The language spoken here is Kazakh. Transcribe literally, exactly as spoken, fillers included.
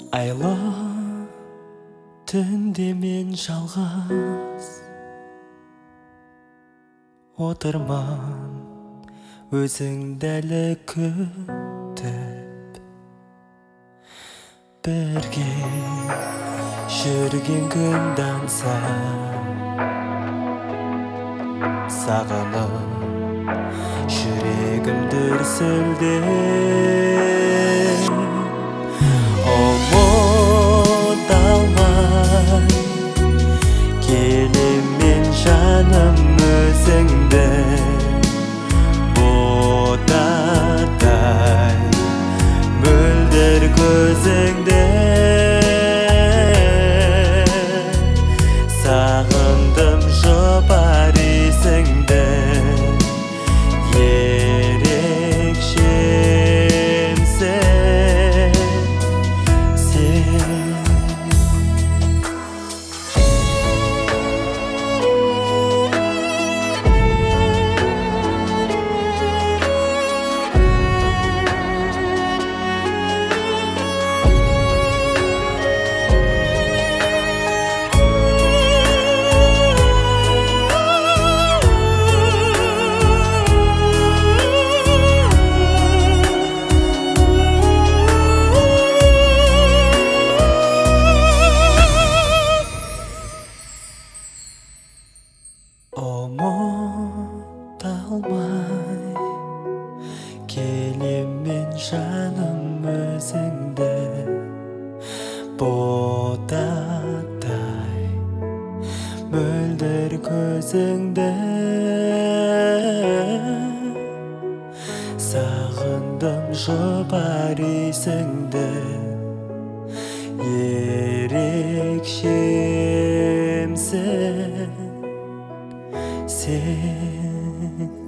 Айлы түнде мен жалғыз отырман, өзіңді әлі күтіп. Бірге жүрген күнді аңсап, сағынып жүрегім дүрсілдеп. Ұмыта алмай келем мен жаным өзіңді, ботадай мөлдір көзіңді. Сағындым жұпар иісіңді, ерекшемсің сен. Ұмыта алмай келем мен жаным өзіңді, ботадай мөлдір көзіңді. Сағындым жұпар иісіңді, ерекшемсің сен.